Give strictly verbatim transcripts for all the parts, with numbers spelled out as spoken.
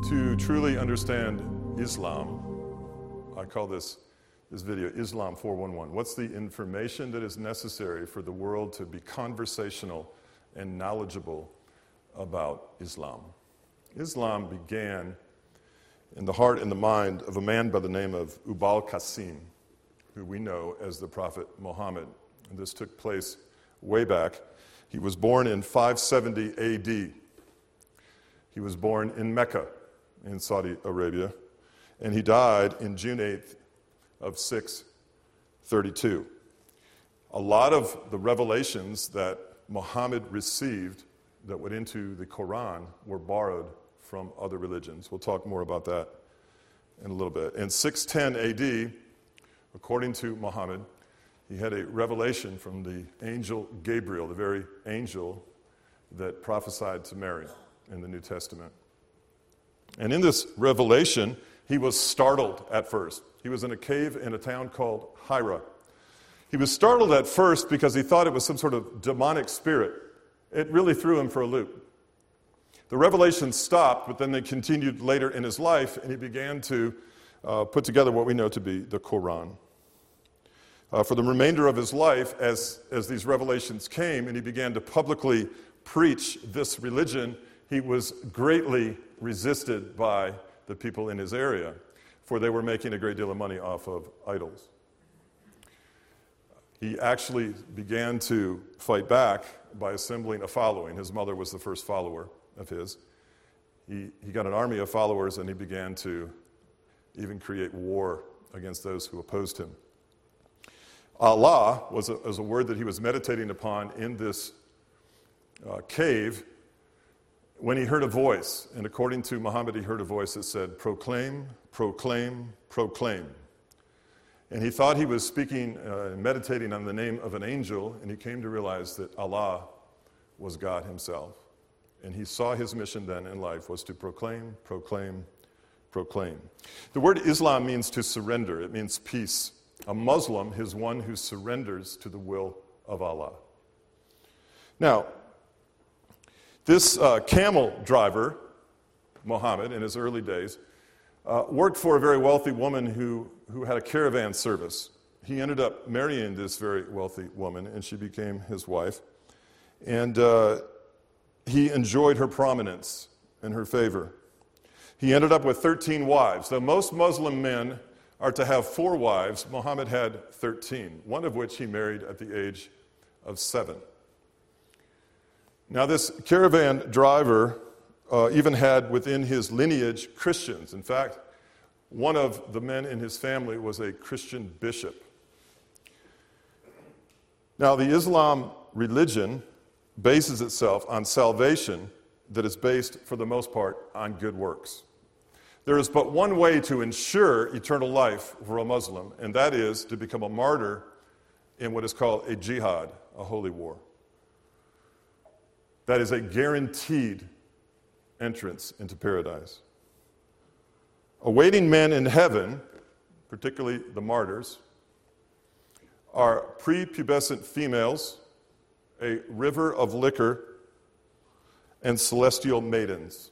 To truly understand Islam, I call this this video Islam four one one. What's the information that is necessary for the world to be conversational and knowledgeable about Islam? Islam began in the heart and the mind of a man by the name of Ubal Qasim, who we know as the Prophet Muhammad. And this took place way back. He was born in five seventy A D. He was born in Mecca, in Saudi Arabia, and he died in June eighth of six thirty-two. A lot of the revelations that Muhammad received that went into the Quran were borrowed from other religions. We'll talk more about that in a little bit. In six ten A D, according to Muhammad, he had a revelation from the angel Gabriel, the very angel that prophesied to Mary in the New Testament. And in this revelation, he was startled at first. He was in a cave in a town called Hira. He was startled at first because he thought it was some sort of demonic spirit. It really threw him for a loop. The revelation stopped, but then they continued later in his life, and he began to uh, put together what we know to be the Quran. Uh, for the remainder of his life, as, as these revelations came and he began to publicly preach this religion, he was greatly resisted by the people in his area, for they were making a great deal of money off of idols. He actually began to fight back by assembling a following. His mother was the first follower of his. He, he got an army of followers, and he began to even create war against those who opposed him. Allah was a, was a word that he was meditating upon in this uh, cave when he heard a voice. And according to Muhammad, he heard a voice that said, "Proclaim, proclaim, proclaim." And he thought he was speaking uh, and meditating on the name of an angel, and he came to realize that Allah was God himself. And he saw his mission then in life was to proclaim, proclaim, proclaim. The word Islam means to surrender. It means peace. A Muslim is one who surrenders to the will of Allah. Now, this uh, camel driver, Muhammad, in his early days, uh, worked for a very wealthy woman who, who had a caravan service. He ended up marrying this very wealthy woman, and she became his wife. And uh, he enjoyed her prominence and her favor. He ended up with thirteen wives. Though most Muslim men are to have four wives, Muhammad had thirteen, one of which he married at the age of seven. Now, this caravan driver uh, even had within his lineage Christians. In fact, one of the men in his family was a Christian bishop. Now, the Islam religion bases itself on salvation that is based, for the most part, on good works. There is but one way to ensure eternal life for a Muslim, and that is to become a martyr in what is called a jihad, a holy war. That is a guaranteed entrance into paradise. Awaiting men in heaven, particularly the martyrs, are prepubescent females, a river of liquor, and celestial maidens.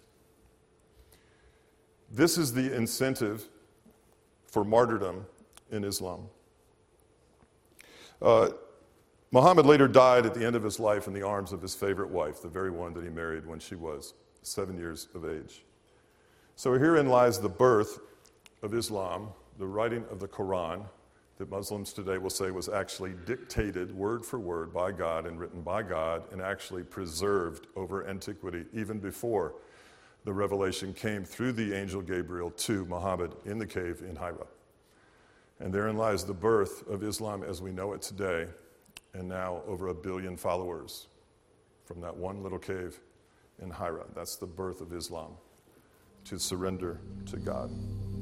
This is the incentive for martyrdom in Islam. Uh, Muhammad later died at the end of his life in the arms of his favorite wife, the very one that he married when she was seven years of age. So herein lies the birth of Islam, the writing of the Quran that Muslims today will say was actually dictated word for word by God and written by God and actually preserved over antiquity even before the revelation came through the angel Gabriel to Muhammad in the cave in Hira. And therein lies the birth of Islam as we know it today, and now over a billion followers from that one little cave in Hira. That's the birth of Islam, to surrender to God.